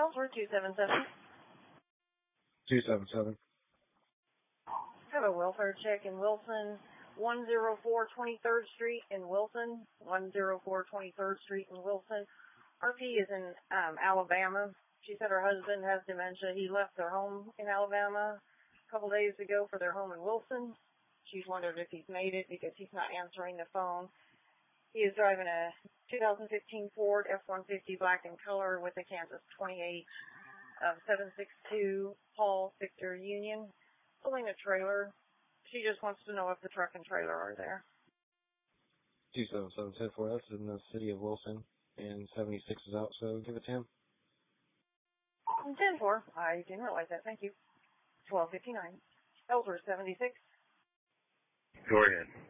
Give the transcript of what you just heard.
Ellsworth 277. 277. Have a welfare check in Wilson, 104 23rd Street in Wilson, 104 23rd Street in Wilson. RP is in Alabama. She said her husband has dementia. He left their home in Alabama a couple days ago for their home in Wilson. She's wondered if he's made it because he's not answering the phone. He is driving a 2015 Ford F-150 black in color with a Kansas 28 of 762 Paul Victor Union, pulling a trailer. She just wants to know if the truck and trailer are there. 277 10-4, that's in the city of Wilson, and 76 is out, so give it to him. 10-4, I didn't realize that, thank you. 1259, Ellsworth 76. Go ahead.